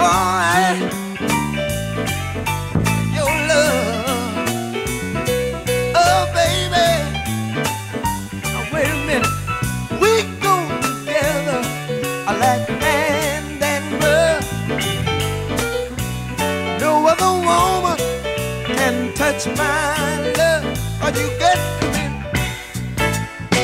Alright, your love. Oh, baby. Now, wait a minute. We go together like hand and glove. No other woman can touch my love. Or you get to me.